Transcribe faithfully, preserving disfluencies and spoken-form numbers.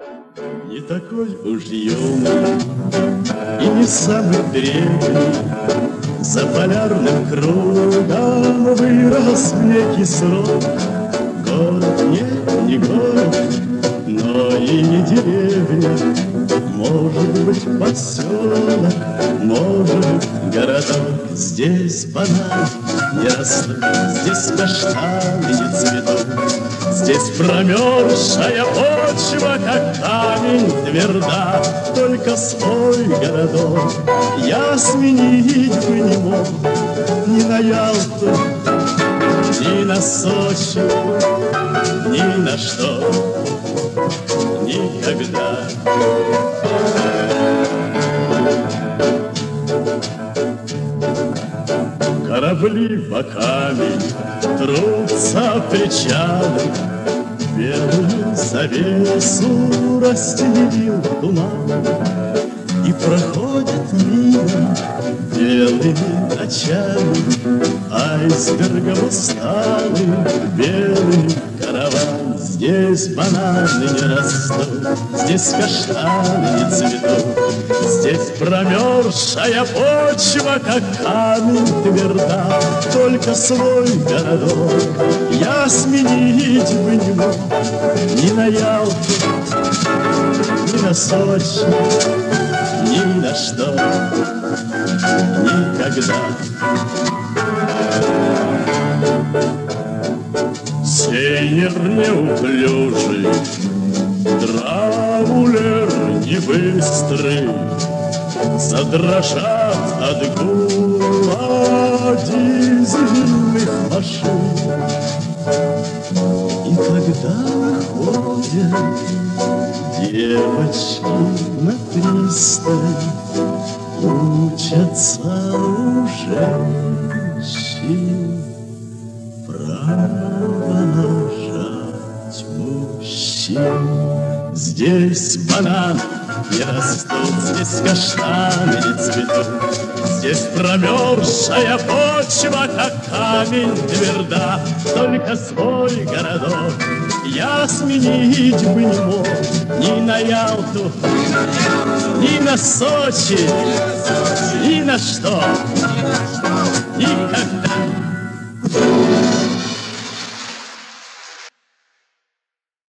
Не такой уж юный и не самый древний, за полярным кругом вырос в некий срок. Город нет, не город, но и не деревня, может быть поселок, может быть городок. Здесь бананы не растут, здесь каштаны не цветут, здесь промерзшая почва, как камень, тверда. Только свой городок я сменить бы не мог ни на Ялту, ни на Сочи, ни на что, никогда. Корабли боками трутся причалом, белую завесу расстелил туман, и проходят мимо белыми ночами айсбергом усталый белый караван. Здесь бананы не растут, здесь каштаны не цветут, здесь промерзшая почва, как камень, тверда. Только свой городок я сменить бы не мог ни на Ялту, ни на Сочи, ни на что, никогда. Сейнер неуклюжий, траулер не быстрый, задрожат от гула дизельных машин. И когда выходят девочки на пристань, учатся у женщин провожать мужчин. Здесь бананы не растут, здесь каштаны не цветут, здесь промерзшая почва, как камень, тверда. Только свой городок я сменить бы не мог ни на Ялту, ни на Сочи, ни на что, никогда.